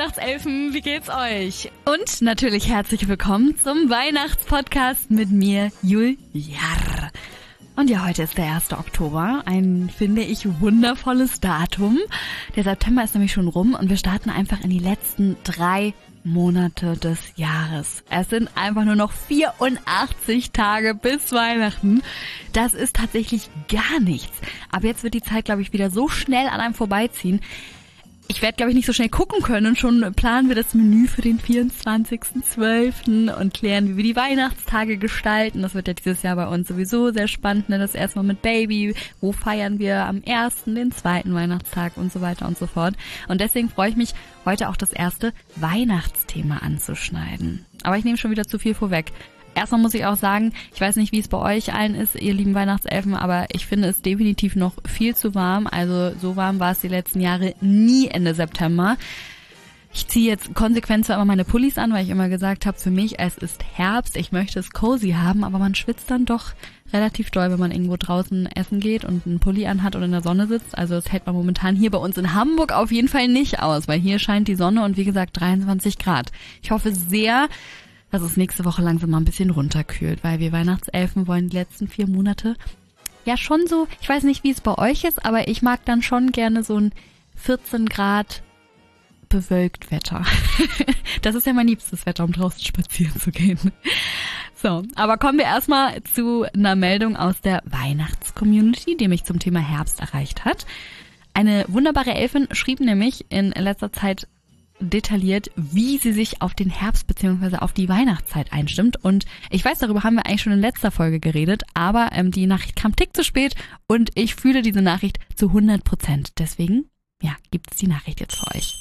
Weihnachtselfen, wie geht's euch? Und natürlich herzlich willkommen zum Weihnachtspodcast mit mir, Juliar. Und ja, heute ist der 1. Oktober, ein, finde ich, wundervolles Datum. Der September ist nämlich schon rum und wir starten einfach in die letzten 3 Monate des Jahres. Es sind einfach nur noch 84 Tage bis Weihnachten. Das ist tatsächlich gar nichts. Aber jetzt wird die Zeit, glaube ich, wieder so schnell an einem vorbeiziehen. Ich werde, glaube ich, nicht so schnell gucken können und schon planen wir das Menü für den 24.12. und klären, wie wir die Weihnachtstage gestalten. Das wird ja dieses Jahr bei uns sowieso sehr spannend, ne? Das erstmal mit Baby, wo feiern wir am 1., den 2. Weihnachtstag und so weiter und so fort. Und deswegen freue ich mich, heute auch das erste Weihnachtsthema anzuschneiden. Aber ich nehme schon wieder zu viel vorweg. Erstmal muss ich auch sagen, ich weiß nicht, wie es bei euch allen ist, ihr lieben Weihnachtselfen, aber ich finde es definitiv noch viel zu warm. Also so warm war es die letzten Jahre nie Ende September. Ich ziehe jetzt konsequent zwar immer meine Pullis an, weil ich immer gesagt habe, für mich, es ist Herbst, ich möchte es cozy haben, aber man schwitzt dann doch relativ doll, wenn man irgendwo draußen essen geht und einen Pulli anhat und in der Sonne sitzt. Also das hält man momentan hier bei uns in Hamburg auf jeden Fall nicht aus, weil hier scheint die Sonne und wie gesagt 23 Grad. Ich hoffe sehr, dass es nächste Woche langsam mal ein bisschen runterkühlt, weil wir Weihnachtselfen wollen die letzten 4 Monate ja schon so, ich weiß nicht, wie es bei euch ist, aber ich mag dann schon gerne so ein 14 Grad bewölkt Wetter. Das ist ja mein liebstes Wetter, um draußen spazieren zu gehen. So, aber kommen wir erstmal zu einer Meldung aus der Weihnachtscommunity, die mich zum Thema Herbst erreicht hat. Eine wunderbare Elfin schrieb nämlich in letzter Zeit detailliert, wie sie sich auf den Herbst bzw. auf die Weihnachtszeit einstimmt. Und ich weiß, darüber haben wir eigentlich schon in letzter Folge geredet, aber die Nachricht kam einen Tick zu spät und ich fühle diese Nachricht zu 100%. Deswegen, ja, gibt es die Nachricht jetzt für euch.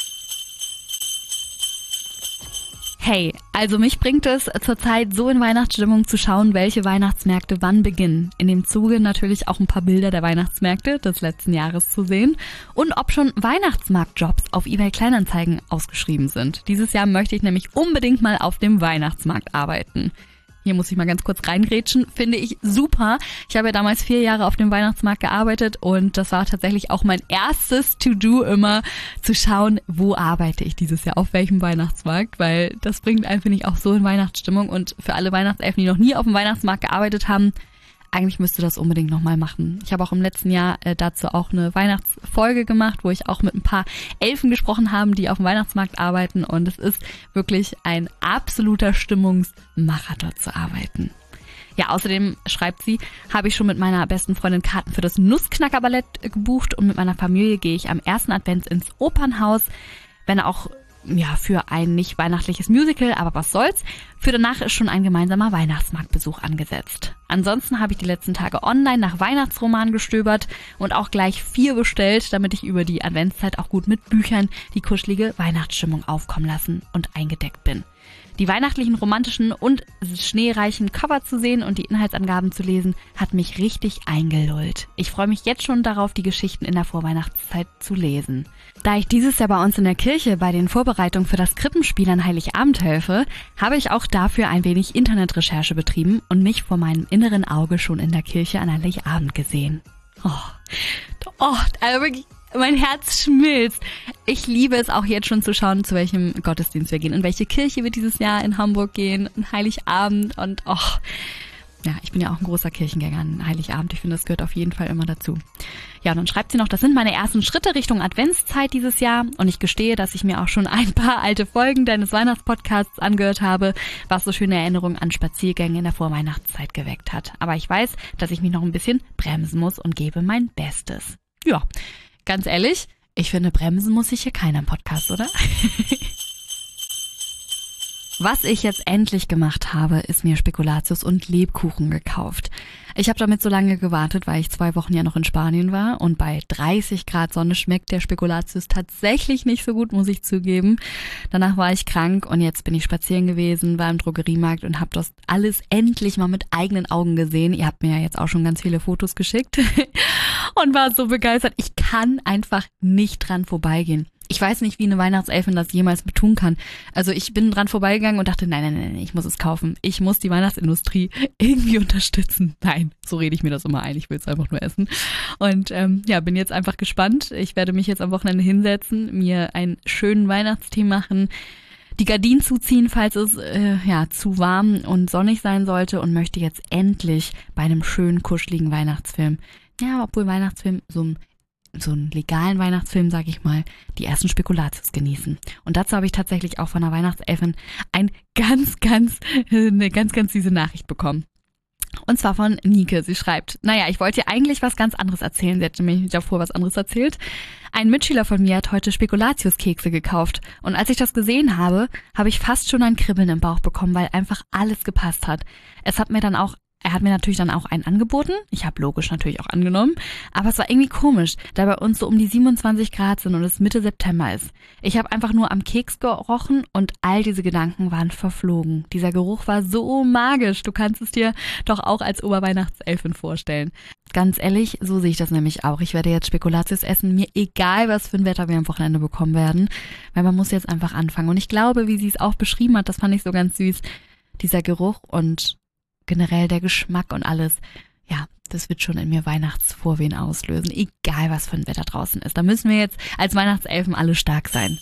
Hey, also mich bringt es zurzeit so in Weihnachtsstimmung zu schauen, welche Weihnachtsmärkte wann beginnen. In dem Zuge natürlich auch ein paar Bilder der Weihnachtsmärkte des letzten Jahres zu sehen und ob schon Weihnachtsmarktjobs auf eBay Kleinanzeigen ausgeschrieben sind. Dieses Jahr möchte ich nämlich unbedingt mal auf dem Weihnachtsmarkt arbeiten. Hier muss ich mal ganz kurz reingrätschen, finde ich super. Ich habe ja damals 4 Jahre auf dem Weihnachtsmarkt gearbeitet und das war tatsächlich auch mein erstes To-Do immer, zu schauen, wo arbeite ich dieses Jahr, auf welchem Weihnachtsmarkt, weil das bringt einen, finde ich, auch so in Weihnachtsstimmung und für alle Weihnachtselfen, die noch nie auf dem Weihnachtsmarkt gearbeitet haben, eigentlich müsste das unbedingt nochmal machen. Ich habe auch im letzten Jahr dazu auch eine Weihnachtsfolge gemacht, wo ich auch mit ein paar Elfen gesprochen habe, die auf dem Weihnachtsmarkt arbeiten. Und es ist wirklich ein absoluter Stimmungsmacher, dort zu arbeiten. Ja, außerdem, schreibt sie, habe ich schon mit meiner besten Freundin Karten für das Nussknacker-Ballett gebucht und mit meiner Familie gehe ich am 1. Advent ins Opernhaus, wenn auch ja, für ein nicht weihnachtliches Musical, aber was soll's. Für danach ist schon ein gemeinsamer Weihnachtsmarktbesuch angesetzt. Ansonsten habe ich die letzten Tage online nach Weihnachtsromanen gestöbert und auch gleich 4 bestellt, damit ich über die Adventszeit auch gut mit Büchern die kuschelige Weihnachtsstimmung aufkommen lassen und eingedeckt bin. Die weihnachtlichen, romantischen und schneereichen Cover zu sehen und die Inhaltsangaben zu lesen, hat mich richtig eingelullt. Ich freue mich jetzt schon darauf, die Geschichten in der Vorweihnachtszeit zu lesen. Da ich dieses Jahr bei uns in der Kirche bei den Vorbereitungen für das Krippenspiel an Heiligabend helfe, habe ich auch dafür ein wenig Internetrecherche betrieben und mich vor meinem inneren Auge schon in der Kirche an Heiligabend gesehen. Also wirklich, mein Herz schmilzt. Ich liebe es auch jetzt schon zu schauen, zu welchem Gottesdienst wir gehen, in welche Kirche wir dieses Jahr in Hamburg gehen, an Heiligabend und ja, ich bin ja auch ein großer Kirchengänger an Heiligabend. Ich finde, das gehört auf jeden Fall immer dazu. Ja, und dann schreibt sie noch, das sind meine ersten Schritte Richtung Adventszeit dieses Jahr und ich gestehe, dass ich mir auch schon ein paar alte Folgen deines Weihnachtspodcasts angehört habe, was so schöne Erinnerungen an Spaziergänge in der Vorweihnachtszeit geweckt hat. Aber ich weiß, dass ich mich noch ein bisschen bremsen muss und gebe mein Bestes. Ja, ganz ehrlich, ich finde, bremsen muss sich hier keiner im Podcast, oder? Was ich jetzt endlich gemacht habe, ist mir Spekulatius und Lebkuchen gekauft. Ich habe damit so lange gewartet, weil ich 2 Wochen ja noch in Spanien war und bei 30 Grad Sonne schmeckt der Spekulatius tatsächlich nicht so gut, muss ich zugeben. Danach war ich krank und jetzt bin ich spazieren gewesen, war im Drogeriemarkt und habe das alles endlich mal mit eigenen Augen gesehen. Ihr habt mir ja jetzt auch schon ganz viele Fotos geschickt und war so begeistert. Ich kann einfach nicht dran vorbeigehen. Ich weiß nicht, wie eine Weihnachtselfin das jemals tun kann. Also ich bin dran vorbeigegangen und dachte, nein, ich muss es kaufen. Ich muss die Weihnachtsindustrie irgendwie unterstützen. Nein, so rede ich mir das immer ein. Ich will es einfach nur essen. Und bin jetzt einfach gespannt. Ich werde mich jetzt am Wochenende hinsetzen, mir einen schönen Weihnachtstee machen, die Gardinen zuziehen, falls es zu warm und sonnig sein sollte, und möchte jetzt endlich bei einem schönen, kuscheligen Weihnachtsfilm, obwohl Weihnachtsfilm, so einen legalen Weihnachtsfilm, sag ich mal, die ersten Spekulatius genießen. Und dazu habe ich tatsächlich auch von einer Weihnachtselfin eine ganz, ganz süße Nachricht bekommen. Und zwar von Nike. Sie schreibt, ich wollte dir eigentlich was ganz anderes erzählen. Sie hat nämlich davor was anderes erzählt. Ein Mitschüler von mir hat heute Spekulatius-Kekse gekauft. Und als ich das gesehen habe, habe ich fast schon ein Kribbeln im Bauch bekommen, weil einfach alles gepasst hat. Er hat mir natürlich dann auch einen angeboten. Ich habe logisch natürlich auch angenommen. Aber es war irgendwie komisch, da bei uns so um die 27 Grad sind und es Mitte September ist. Ich habe einfach nur am Keks gerochen und all diese Gedanken waren verflogen. Dieser Geruch war so magisch. Du kannst es dir doch auch als Oberweihnachtselfin vorstellen. Ganz ehrlich, so sehe ich das nämlich auch. Ich werde jetzt Spekulatius essen, mir egal, was für ein Wetter wir am Wochenende bekommen werden. Weil man muss jetzt einfach anfangen. Und ich glaube, wie sie es auch beschrieben hat, das fand ich so ganz süß, dieser Geruch und generell der Geschmack und alles, das wird schon in mir Weihnachtsvorwehen auslösen, egal was für ein Wetter draußen ist. Da müssen wir jetzt als Weihnachtselfen alle stark sein.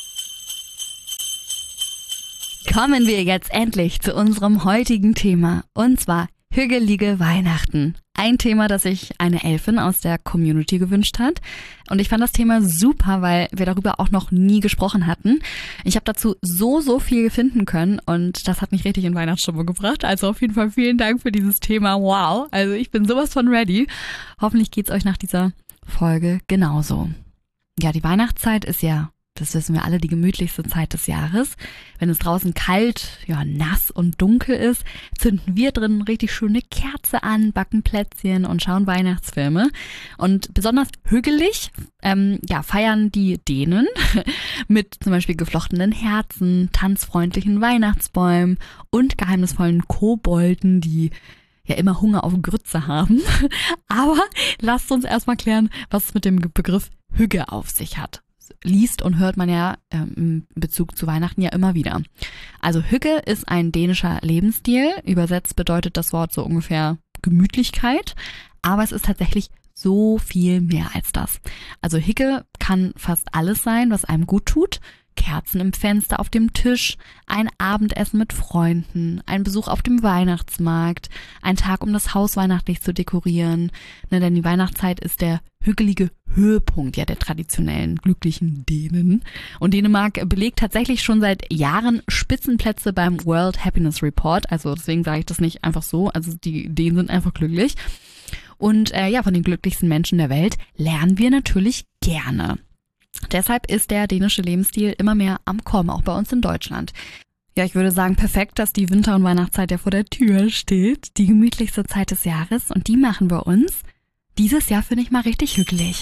Kommen wir jetzt endlich zu unserem heutigen Thema, und zwar hügelige Weihnachten. Ein Thema, das sich eine Elfin aus der Community gewünscht hat. Und ich fand das Thema super, weil wir darüber auch noch nie gesprochen hatten. Ich habe dazu so viel finden können und das hat mich richtig in Weihnachtsstimmung gebracht. Also auf jeden Fall vielen Dank für dieses Thema. Wow, also ich bin sowas von ready. Hoffentlich geht's euch nach dieser Folge genauso. Ja, die Weihnachtszeit ist ja, das wissen wir alle, die gemütlichste Zeit des Jahres. Wenn es draußen kalt, nass und dunkel ist, zünden wir drin richtig schöne Kerze an, backen Plätzchen und schauen Weihnachtsfilme. Und besonders hügelig feiern die Dänen mit zum Beispiel geflochtenen Herzen, tanzfreundlichen Weihnachtsbäumen und geheimnisvollen Kobolden, die immer Hunger auf Grütze haben. Aber lasst uns erstmal klären, was es mit dem Begriff Hügge auf sich hat. Liest und hört man ja im Bezug zu Weihnachten ja immer wieder. Also Hügge ist ein dänischer Lebensstil. Übersetzt bedeutet das Wort so ungefähr Gemütlichkeit. Aber es ist tatsächlich so viel mehr als das. Also Hügge kann fast alles sein, was einem gut tut. Kerzen im Fenster auf dem Tisch, ein Abendessen mit Freunden, ein Besuch auf dem Weihnachtsmarkt, ein Tag, um das Haus weihnachtlich zu dekorieren. Denn die Weihnachtszeit ist der hügelige Höhepunkt der traditionellen glücklichen Dänen. Und Dänemark belegt tatsächlich schon seit Jahren Spitzenplätze beim World Happiness Report. Also deswegen sage ich das nicht einfach so. Also die Dänen sind einfach glücklich. Und von den glücklichsten Menschen der Welt lernen wir natürlich gerne. Deshalb ist der dänische Lebensstil immer mehr am Kommen, auch bei uns in Deutschland. Ja, ich würde sagen, perfekt, dass die Winter- und Weihnachtszeit ja vor der Tür steht. Die gemütlichste Zeit des Jahres, und die machen wir uns dieses Jahr, finde ich, mal richtig hügelig.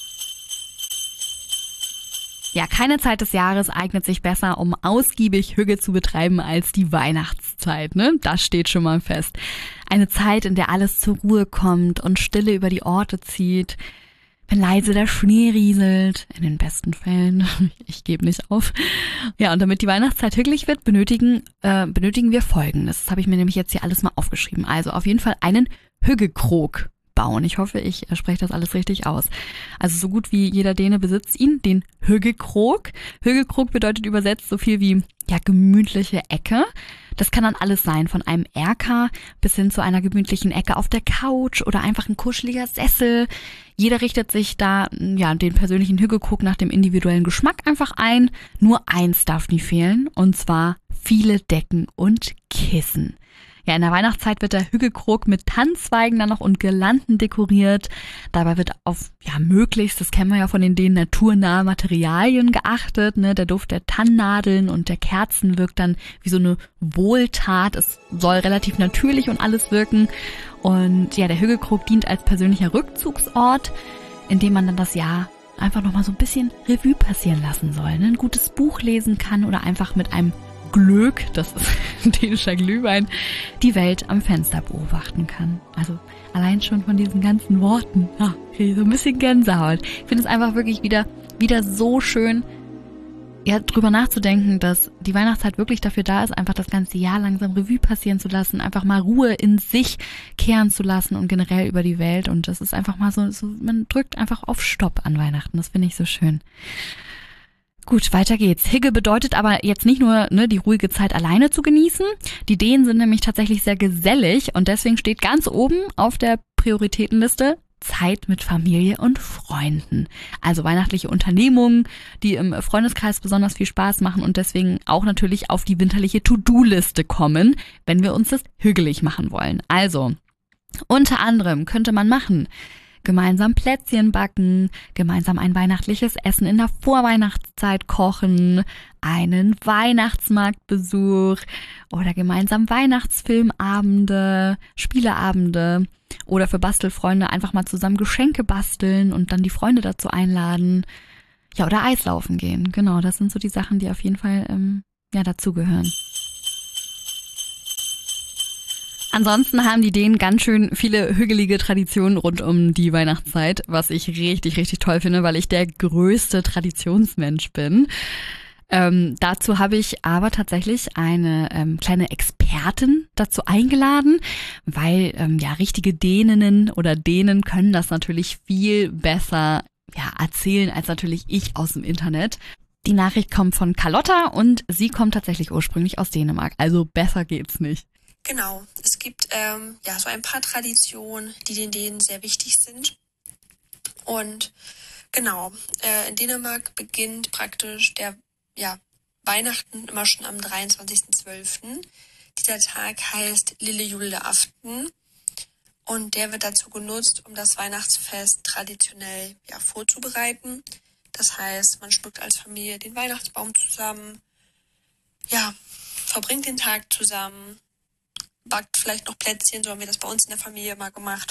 Ja, keine Zeit des Jahres eignet sich besser, um ausgiebig Hügge zu betreiben, als die Weihnachtszeit, ne? Das steht schon mal fest. Eine Zeit, in der alles zur Ruhe kommt und Stille über die Orte zieht. Wenn leise der Schnee rieselt, in den besten Fällen, ich gebe nicht auf. Ja, und damit die Weihnachtszeit hügelig wird, benötigen wir Folgendes. Das habe ich mir nämlich jetzt hier alles mal aufgeschrieben. Also auf jeden Fall einen Hüggekrog bauen. Ich hoffe, ich spreche das alles richtig aus. Also so gut wie jeder Däne besitzt ihn, den Hüggekrog. Hüggekrog bedeutet übersetzt so viel wie gemütliche Ecke. Das kann dann alles sein, von einem Erker bis hin zu einer gemütlichen Ecke auf der Couch oder einfach ein kuscheliger Sessel. Jeder richtet sich da den persönlichen Hüggekrog nach dem individuellen Geschmack einfach ein. Nur eins darf nie fehlen, und zwar viele Decken und Kissen. Ja, in der Weihnachtszeit wird der Hüggekrog mit Tannenzweigen dann noch und Girlanden dekoriert. Dabei wird auf möglichst, das kennen wir ja von den Dänen, naturnahe Materialien geachtet. Ne? Der Duft der Tannennadeln und der Kerzen wirkt dann wie so eine Wohltat. Es soll relativ natürlich und alles wirken. Und der Hüggekrog dient als persönlicher Rückzugsort, in dem man dann das Jahr einfach nochmal so ein bisschen Revue passieren lassen soll. Ne? Ein gutes Buch lesen kann oder einfach mit einem Glögg, das ist ein dänischer Glühwein, die Welt am Fenster beobachten kann. Also allein schon von diesen ganzen Worten, ja, kriege ich so ein bisschen Gänsehaut. Ich finde es einfach wirklich wieder so schön, ja, drüber nachzudenken, dass die Weihnachtszeit wirklich dafür da ist, einfach das ganze Jahr langsam Revue passieren zu lassen, einfach mal Ruhe in sich kehren zu lassen und generell über die Welt. Und das ist einfach mal so, man drückt einfach auf Stopp an Weihnachten. Das finde ich so schön. Gut, weiter geht's. Hygge bedeutet aber jetzt nicht nur, die ruhige Zeit alleine zu genießen. Die Dänen sind nämlich tatsächlich sehr gesellig und deswegen steht ganz oben auf der Prioritätenliste Zeit mit Familie und Freunden. Also weihnachtliche Unternehmungen, die im Freundeskreis besonders viel Spaß machen und deswegen auch natürlich auf die winterliche To-Do-Liste kommen, wenn wir uns das hügelig machen wollen. Also, unter anderem könnte man machen: gemeinsam Plätzchen backen, gemeinsam ein weihnachtliches Essen in der Vorweihnachtszeit kochen, einen Weihnachtsmarktbesuch oder gemeinsam Weihnachtsfilmabende, Spieleabende oder für Bastelfreunde einfach mal zusammen Geschenke basteln und dann die Freunde dazu einladen. Ja, oder Eislaufen gehen. Genau, das sind so die Sachen, die auf jeden Fall dazugehören. Ansonsten haben die Dänen ganz schön viele hügelige Traditionen rund um die Weihnachtszeit, was ich richtig, richtig toll finde, weil ich der größte Traditionsmensch bin. Dazu habe ich aber tatsächlich eine kleine Expertin dazu eingeladen, weil richtige Däninnen oder Dänen können das natürlich viel besser erzählen als natürlich ich aus dem Internet. Die Nachricht kommt von Carlotta und sie kommt tatsächlich ursprünglich aus Dänemark, also besser geht's nicht. Genau, es gibt so ein paar Traditionen, die den Dänen sehr wichtig sind. Und genau, in Dänemark beginnt praktisch der Weihnachten immer schon am 23.12. Dieser Tag heißt Lille Juleaften und der wird dazu genutzt, um das Weihnachtsfest traditionell vorzubereiten. Das heißt, man schmückt als Familie den Weihnachtsbaum zusammen, verbringt den Tag zusammen, backt vielleicht noch Plätzchen, so haben wir das bei uns in der Familie mal gemacht,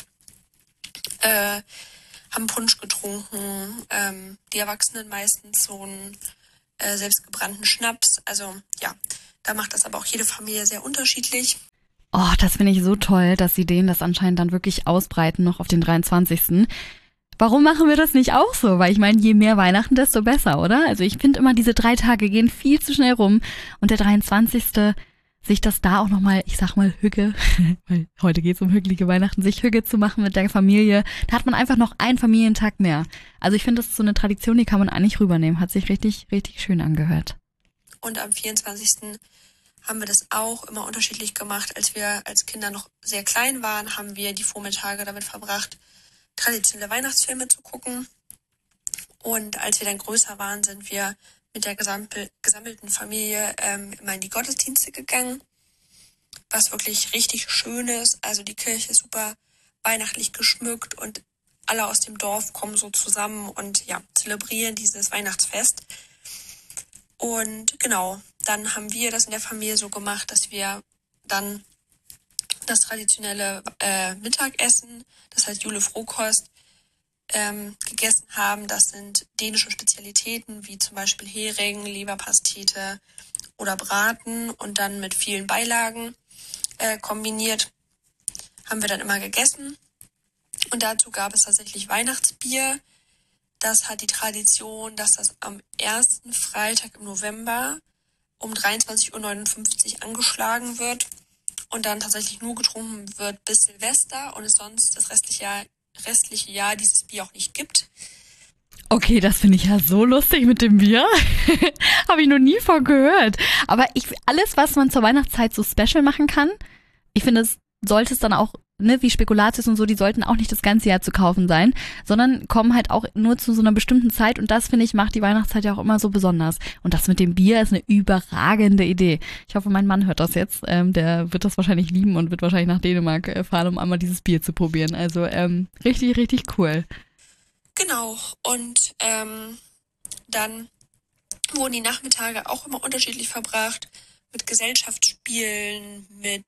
haben Punsch getrunken, die Erwachsenen meistens so einen selbstgebrannten Schnaps. Also da macht das aber auch jede Familie sehr unterschiedlich. Oh, das finde ich so toll, dass sie denen das anscheinend dann wirklich ausbreiten, noch auf den 23. Warum machen wir das nicht auch so? Weil ich meine, je mehr Weihnachten, desto besser, oder? Also ich finde immer, diese 3 Tage gehen viel zu schnell rum und der 23. sich das da auch nochmal, ich sag mal Hügge, weil heute geht's um hügelige Weihnachten, sich Hügge zu machen mit der Familie, da hat man einfach noch einen Familientag mehr. Also ich finde, das ist so eine Tradition, die kann man eigentlich rübernehmen. Hat sich richtig, richtig schön angehört. Und am 24. haben wir das auch immer unterschiedlich gemacht. Als wir als Kinder noch sehr klein waren, haben wir die Vormittage damit verbracht, traditionelle Weihnachtsfilme zu gucken. Und als wir dann größer waren, sind wir mit der gesammelten Familie immer in die Gottesdienste gegangen, was wirklich richtig schön ist. Also die Kirche ist super weihnachtlich geschmückt und alle aus dem Dorf kommen so zusammen und zelebrieren dieses Weihnachtsfest. Und genau, dann haben wir das in der Familie so gemacht, dass wir dann das traditionelle Mittagessen, das heißt Julefrokost, gegessen haben. Das sind dänische Spezialitäten, wie zum Beispiel Hering, Leberpastete oder Braten und dann mit vielen Beilagen kombiniert, haben wir dann immer gegessen. Und dazu gab es tatsächlich Weihnachtsbier. Das hat die Tradition, dass das am ersten Freitag im November um 23.59 Uhr angeschlagen wird und dann tatsächlich nur getrunken wird bis Silvester und es sonst das restliche Jahr dieses Bier auch nicht gibt. Okay, das finde ich ja so lustig mit dem Bier. Habe ich noch nie von gehört. Aber alles, was man zur Weihnachtszeit so special machen kann, ich finde, es sollte es dann auch, wie Spekulatius und so, die sollten auch nicht das ganze Jahr zu kaufen sein, sondern kommen halt auch nur zu so einer bestimmten Zeit und das, finde ich, macht die Weihnachtszeit ja auch immer so besonders. Und das mit dem Bier ist eine überragende Idee. Ich hoffe, mein Mann hört das jetzt. Der wird das wahrscheinlich lieben und wird wahrscheinlich nach Dänemark fahren, um einmal dieses Bier zu probieren. Also richtig, richtig cool. Genau. Und dann wurden die Nachmittage auch immer unterschiedlich verbracht mit Gesellschaftsspielen, mit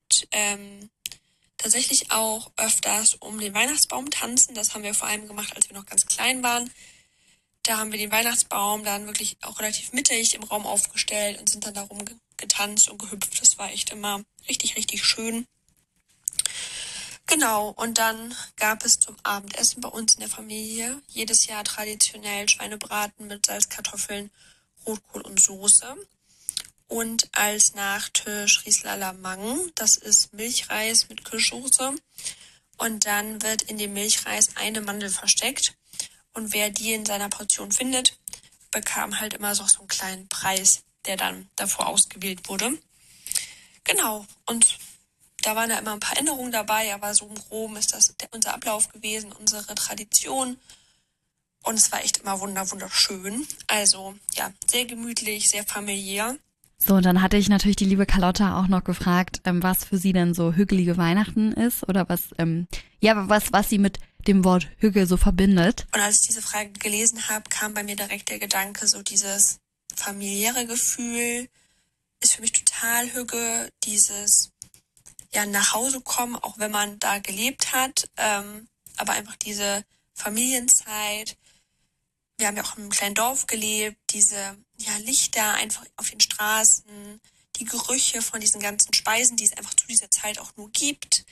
tatsächlich auch öfters um den Weihnachtsbaum tanzen. Das haben wir vor allem gemacht, als wir noch ganz klein waren. Da haben wir den Weihnachtsbaum dann wirklich auch relativ mittig im Raum aufgestellt und sind dann darum getanzt und gehüpft. Das war echt immer richtig, richtig schön. Genau, und dann gab es zum Abendessen bei uns in der Familie jedes Jahr traditionell Schweinebraten mit Salzkartoffeln, Rotkohl und Soße. Und als Nachtisch Riesler Lamang, das ist Milchreis mit Kirschsoße. Und dann wird in dem Milchreis eine Mandel versteckt. Und wer die in seiner Portion findet, bekam halt immer so einen kleinen Preis, der dann davor ausgewählt wurde. Genau, und da waren ja immer ein paar Änderungen dabei, aber so im Groben ist das unser Ablauf gewesen, unsere Tradition. Und es war echt immer wunderschön. Also ja, sehr gemütlich, sehr familiär. So, und dann hatte ich natürlich die liebe Carlotta auch noch gefragt, was für sie denn so hügelige Weihnachten ist oder was sie mit dem Wort Hügel so verbindet. Und als ich diese Frage gelesen habe, kam bei mir direkt der Gedanke, so dieses familiäre Gefühl ist für mich total Hügge, dieses nach Hause kommen, auch wenn man da gelebt hat, aber einfach diese Familienzeit. Wir haben ja auch in einem kleinen Dorf gelebt, diese Lichter einfach auf den Straßen, die Gerüche von diesen ganzen Speisen, die es einfach zu dieser Zeit auch nur gibt,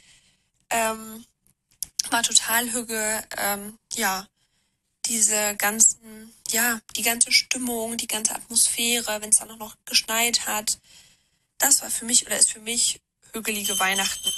war total hügge. Diese ganzen, die ganze Stimmung, die ganze Atmosphäre, wenn es dann auch noch geschneit hat, das war für mich oder ist für mich hügelige Weihnachten.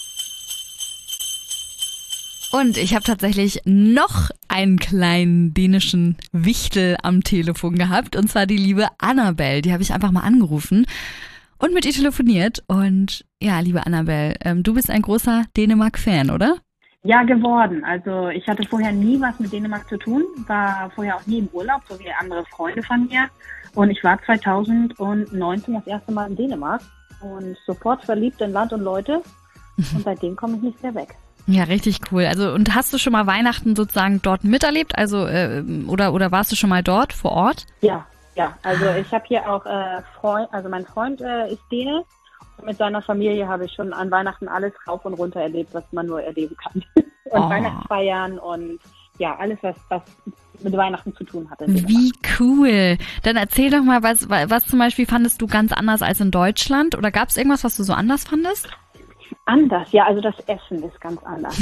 Und ich habe tatsächlich noch einen kleinen dänischen Wichtel am Telefon gehabt, und zwar die liebe Annabelle. Die habe ich einfach mal angerufen und mit ihr telefoniert. Und ja, liebe Annabelle, du bist ein großer Dänemark-Fan, oder? Ja, geworden. Also ich hatte vorher nie was mit Dänemark zu tun, war vorher auch nie im Urlaub, so wie andere Freunde von mir. Und ich war 2019 das erste Mal in Dänemark und sofort verliebt in Land und Leute. Und seitdem komme ich nicht mehr weg. Ja, richtig cool. Also, und hast du schon mal Weihnachten sozusagen dort miterlebt? Also, oder warst du schon mal dort vor Ort? Ja. Also ich habe hier auch mein Freund ist Däne. Und mit seiner Familie habe ich schon an Weihnachten alles rauf und runter erlebt, was man nur erleben kann. Und Weihnachtsfeiern und alles, was mit Weihnachten zu tun hatte. Wie cool. Dann erzähl doch mal, was zum Beispiel fandest du ganz anders als in Deutschland? Oder gab es irgendwas, was du so anders fandest? Anders, ja, also das Essen ist ganz anders.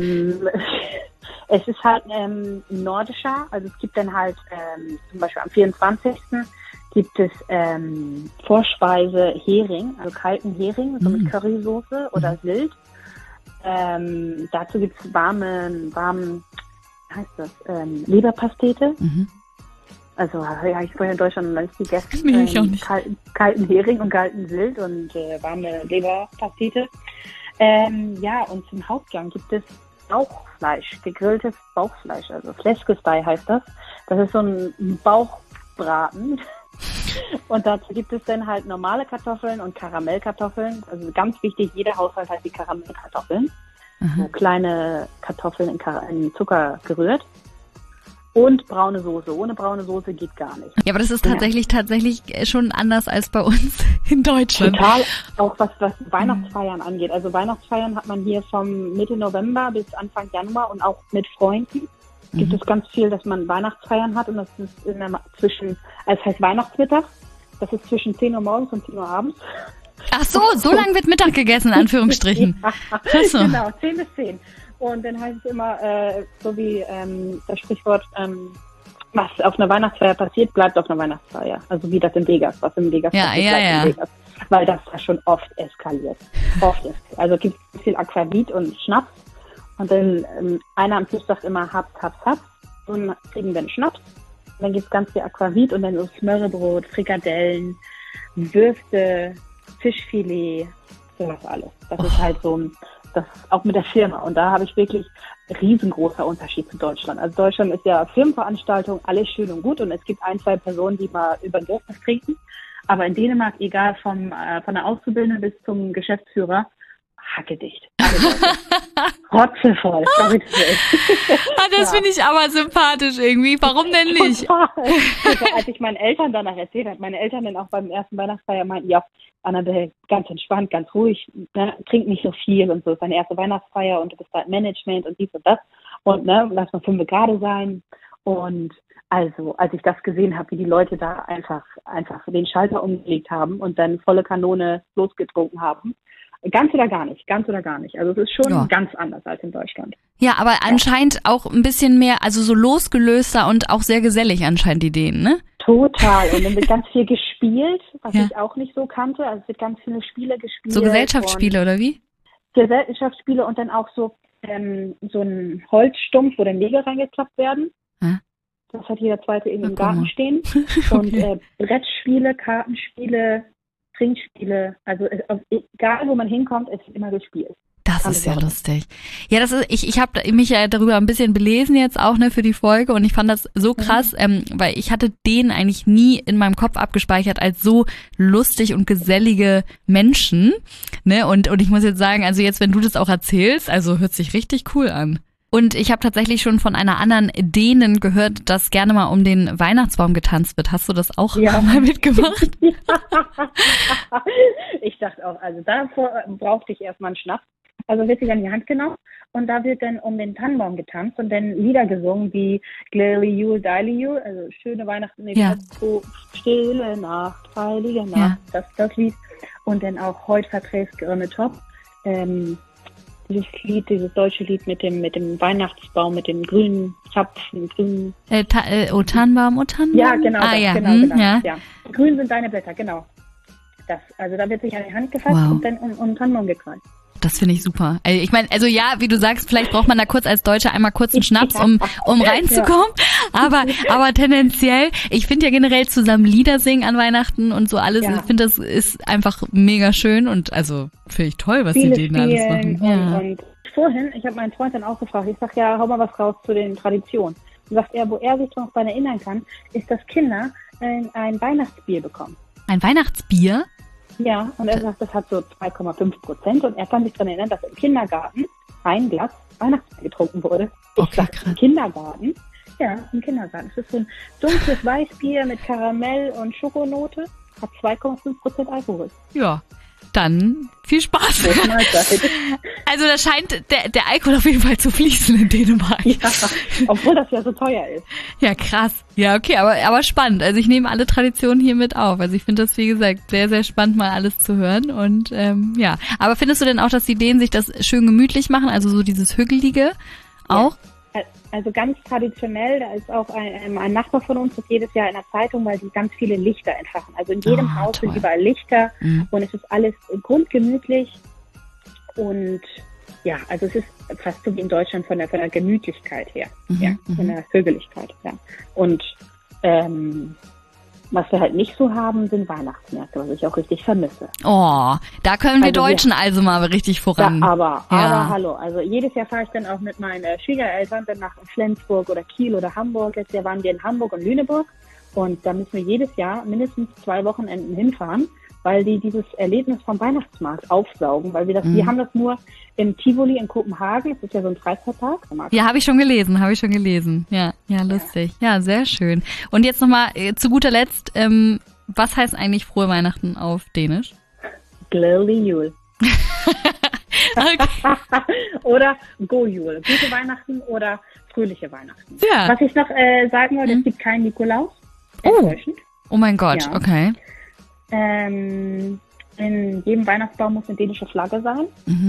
Es ist halt nordischer, also es gibt dann halt zum Beispiel am 24. gibt es Vorspeise Hering, also kalten Hering, so mit Currysoße oder Sylt. Dazu gibt es warme, Leberpastete. Also habe ich vorher in Deutschland noch nicht gegessen. Nee, ich auch nicht. Kalten Hering und kalten Sylt und warme Leberpastete. Und zum Hauptgang gibt es Bauchfleisch, gegrilltes Bauchfleisch, also Fläskestei heißt das. Das ist so ein Bauchbraten. Und dazu gibt es dann halt normale Kartoffeln und Karamellkartoffeln. Also ganz wichtig, jeder Haushalt hat die Karamellkartoffeln. So kleine Kartoffeln in Zucker gerührt. Und braune Soße. Ohne braune Soße geht gar nicht. Ja, aber das ist tatsächlich schon anders als bei uns in Deutschland. Total, auch was Weihnachtsfeiern angeht. Also Weihnachtsfeiern hat man hier vom Mitte November bis Anfang Januar und auch mit Freunden. Gibt es ganz viel, dass man Weihnachtsfeiern hat und das ist es heißt Weihnachtsmittag. Das ist zwischen 10 Uhr morgens und 10 Uhr abends. Ach so lang wird Mittag gegessen, in Anführungsstrichen. Ja, genau, 10 bis 10. Und dann heißt es immer, so wie das Sprichwort, was auf einer Weihnachtsfeier passiert, bleibt auf einer Weihnachtsfeier. Also wie das in Vegas, was in Vegas passiert, bleibt in Vegas. Weil das da schon oft eskaliert. Also es gibt viel Aquavit und Schnaps. Und dann einer am Tisch sagt immer, haps. Und kriegen dann Schnaps. Und dann gibt es ganz viel Aquavit und dann so Smörrebrot, Frikadellen, Würste, Fischfilet, sowas alles. Das ist halt so das auch mit der Firma. Und da habe ich wirklich riesengroßer Unterschied zu Deutschland. Also Deutschland ist ja Firmenveranstaltung, alles schön und gut. Und es gibt 1, 2 Personen, die mal über den Durst was trinken. Aber in Dänemark, egal von der Auszubildenden bis zum Geschäftsführer, hackedicht. Rotzevoll. Das finde ich aber sympathisch irgendwie. Warum denn nicht? Also, als ich meinen Eltern danach erzählt habe, meine Eltern dann auch beim ersten Weihnachtsfeier meinten, ja, Annabelle, ganz entspannt, ganz ruhig, ne, trink nicht so viel und so. Es ist deine erste Weihnachtsfeier und du bist da im Management und dies und das. Und lass mal 5 gerade sein. Und also, als ich das gesehen habe, wie die Leute da einfach den Schalter umgelegt haben und dann volle Kanone losgetrunken haben, ganz oder gar nicht. Also es ist schon ganz anders als in Deutschland. Ja, aber anscheinend auch ein bisschen mehr, also so losgelöster und auch sehr gesellig anscheinend die Dänen, ne? Total. Und dann wird ganz viel gespielt, was ich auch nicht so kannte. Also es wird ganz viele Spiele gespielt. So Gesellschaftsspiele oder wie? Gesellschaftsspiele und dann auch so ein Holzstumpf, wo dann Nägel reingeklappt werden. Das hat jeder zweite eben im Garten stehen. Und Brettspiele, Kartenspiele, Trinkspiele, also egal wo man hinkommt, es wird immer gespielt. Das ist ja lustig. Ja, ich habe mich ja darüber ein bisschen belesen jetzt auch, ne, für die Folge, und ich fand das so krass, weil ich hatte den eigentlich nie in meinem Kopf abgespeichert als so lustig und gesellige Menschen, ne, und ich muss jetzt sagen, also jetzt, wenn du das auch erzählst, also hört sich richtig cool an. Und ich habe tatsächlich schon von einer anderen Dänen gehört, dass gerne mal um den Weihnachtsbaum getanzt wird. Hast du das auch mal mitgemacht? Ich dachte auch, also davor brauchte ich erstmal einen Schnaps. Also wird sich an die Hand genommen und da wird dann um den Tannenbaum getanzt und dann Lieder gesungen wie Gleðileg jól, deilig jól, also schöne Weihnachten, stille Nacht, heilige Nacht, das Lied. Und dann auch Heut verträgst grüne Top. Dieses deutsche Lied mit dem Weihnachtsbaum, mit den grünen Zapfen, grünen... O Tannenbaum, O Tannenbaum? Ja, genau. Genau. Ja. Grün sind deine Blätter, genau. Also da wird sich an die Hand gefasst und dann um Tannenbaum gekreist. Das finde ich super. Ich meine, also ja, wie du sagst, vielleicht braucht man da kurz als Deutscher einmal kurz einen Schnaps, um reinzukommen. Aber tendenziell, ich finde ja generell zusammen Lieder singen an Weihnachten und so alles, ich finde, das ist einfach mega schön und also finde ich toll, was die Dänen alles machen. Und vorhin, ich habe meinen Freund dann auch gefragt, ich sag ja, hau mal was raus zu den Traditionen. Und sagt er, wo er sich noch daran erinnern kann, ist, dass Kinder ein Weihnachtsbier bekommen. Ein Weihnachtsbier? Ja, und er sagt, das hat so 2,5% und er kann sich daran erinnern, dass im Kindergarten ein Glas Weihnachtsbier getrunken wurde. Ich sag, im Kindergarten? Ja, im Kindergarten. Es ist so ein dunkles Weißbier mit Karamell und Schokonote, hat 2,5% Alkohol. Ja, dann viel Spaß. Also da scheint der Alkohol auf jeden Fall zu fließen in Dänemark. Ja, obwohl das ja so teuer ist. Ja, krass. Ja, okay, aber spannend. Also ich nehme alle Traditionen hier mit auf. Also ich finde das, wie gesagt, sehr, sehr spannend, mal alles zu hören. Und ja, aber findest du denn auch, dass die Dänen sich das schön gemütlich machen? Also so dieses Hügelige auch? Ja. Also ganz traditionell, da ist auch ein Nachbar von uns, das jedes Jahr in der Zeitung, weil die ganz viele Lichter entfachen. Also in jedem Haus sind überall Lichter und es ist alles grundgemütlich und ja, also es ist fast so wie in Deutschland von der Gemütlichkeit her, von der Hügeligkeit, ja. Und was wir halt nicht so haben, sind Weihnachtsmärkte, was ich auch richtig vermisse. Oh, da können wir Deutschen also mal richtig voran. Ja, aber hallo, also jedes Jahr fahre ich dann auch mit meinen Schwiegereltern dann nach Flensburg oder Kiel oder Hamburg. Jetzt waren wir in Hamburg und Lüneburg und da müssen wir jedes Jahr mindestens 2 Wochenenden hinfahren, weil die dieses Erlebnis vom Weihnachtsmarkt aufsaugen, weil wir haben das nur im Tivoli in Kopenhagen, das ist ja so ein Freizeitpark. Ja, habe ich schon gelesen. Ja, lustig. Ja, sehr schön. Und jetzt nochmal zu guter Letzt, was heißt eigentlich frohe Weihnachten auf Dänisch? Gleðileg jól. Okay. Oder God Jul, gute Weihnachten oder fröhliche Weihnachten. Ja. Was ich noch sagen wollte, es gibt keinen Nikolaus. Oh mein Gott, ja. Okay. In jedem Weihnachtsbaum muss eine dänische Flagge sein.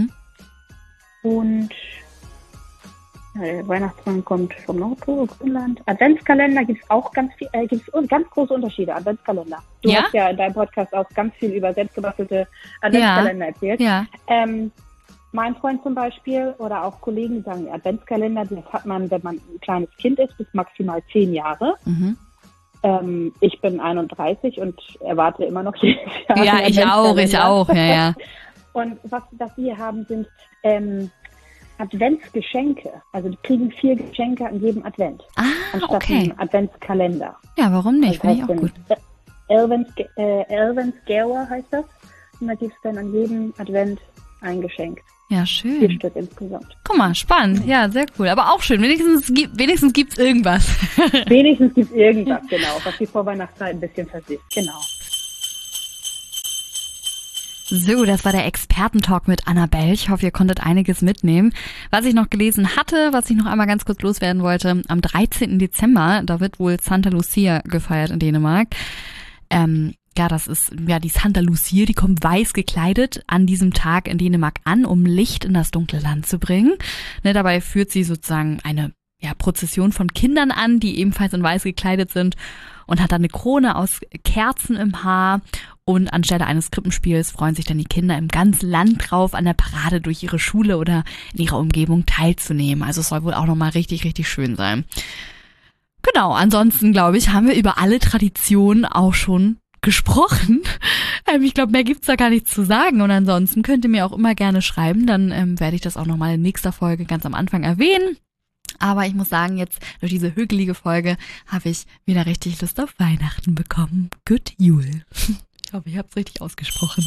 Und der Weihnachtsmann kommt vom Nordpol, Grönland. Adventskalender gibt es auch ganz große Unterschiede. Adventskalender. Du hast ja in deinem Podcast auch ganz viel über selbstgebastelte Adventskalender erzählt. Ja. Mein Freund zum Beispiel oder auch Kollegen, die sagen, Adventskalender, das hat man, wenn man ein kleines Kind ist, bis maximal 10 Jahre. Ich bin 31 und erwarte immer noch jedes Jahr. Ja, ich auch, ja. Und was wir haben, sind Adventsgeschenke. Also die kriegen 4 Geschenke an jedem Advent. Anstatt einem Adventskalender. Ja, warum nicht? Finde ich auch gut. Elvensgaver heißt das. Und da gibt es dann an jedem Advent ein Geschenk. Ja, schön. 4 Stück insgesamt. Guck mal, spannend. Ja, sehr cool. Aber auch schön. Wenigstens gibt's irgendwas. Wenigstens gibt's irgendwas, genau. Was die Vorweihnachtszeit ein bisschen versiegt. Genau. So, das war der Expertentalk mit Annabelle. Ich hoffe, ihr konntet einiges mitnehmen. Was ich noch gelesen hatte, was ich noch einmal ganz kurz loswerden wollte, am 13. Dezember, da wird wohl Santa Lucia gefeiert in Dänemark. Das ist die Santa Lucia, die kommt weiß gekleidet an diesem Tag in Dänemark an, um Licht in das dunkle Land zu bringen. Dabei führt sie sozusagen eine Prozession von Kindern an, die ebenfalls in weiß gekleidet sind und hat dann eine Krone aus Kerzen im Haar. Und anstelle eines Krippenspiels freuen sich dann die Kinder im ganzen Land drauf, an der Parade durch ihre Schule oder in ihrer Umgebung teilzunehmen. Also es soll wohl auch nochmal richtig, richtig schön sein. Genau, ansonsten glaube ich, haben wir über alle Traditionen auch schon gesprochen. Ich glaube, mehr gibt's da gar nichts zu sagen. Und ansonsten könnt ihr mir auch immer gerne schreiben. Dann werde ich das auch nochmal in nächster Folge ganz am Anfang erwähnen. Aber ich muss sagen, jetzt durch diese hügelige Folge habe ich wieder richtig Lust auf Weihnachten bekommen. Good Jul. Ich hoffe, ich habe es richtig ausgesprochen.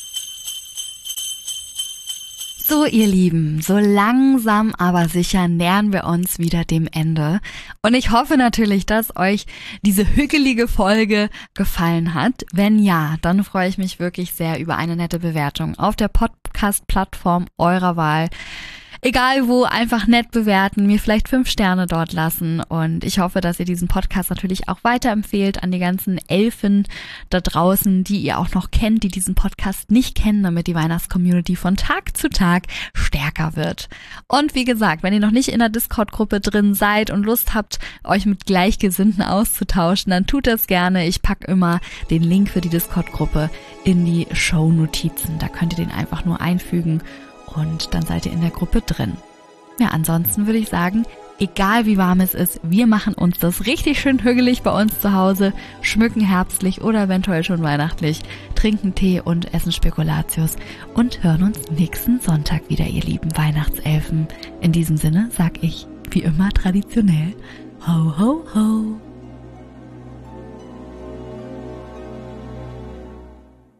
So, ihr Lieben, so langsam aber sicher nähern wir uns wieder dem Ende. Und ich hoffe natürlich, dass euch diese hügelige Folge gefallen hat. Wenn ja, dann freue ich mich wirklich sehr über eine nette Bewertung auf der Podcast-Plattform eurer Wahl. Egal wo, einfach nett bewerten, mir vielleicht 5 Sterne dort lassen und ich hoffe, dass ihr diesen Podcast natürlich auch weiterempfehlt an die ganzen Elfen da draußen, die ihr auch noch kennt, die diesen Podcast nicht kennen, damit die Weihnachtscommunity von Tag zu Tag stärker wird. Und wie gesagt, wenn ihr noch nicht in der Discord-Gruppe drin seid und Lust habt, euch mit Gleichgesinnten auszutauschen, dann tut das gerne. Ich packe immer den Link für die Discord-Gruppe in die Show-Notizen. Da könnt ihr den einfach nur einfügen. Und dann seid ihr in der Gruppe drin. Ja, ansonsten würde ich sagen, egal wie warm es ist, wir machen uns das richtig schön hügelig bei uns zu Hause, schmücken herbstlich oder eventuell schon weihnachtlich, trinken Tee und essen Spekulatius und hören uns nächsten Sonntag wieder, ihr lieben Weihnachtselfen. In diesem Sinne sag ich, wie immer traditionell, ho, ho, ho.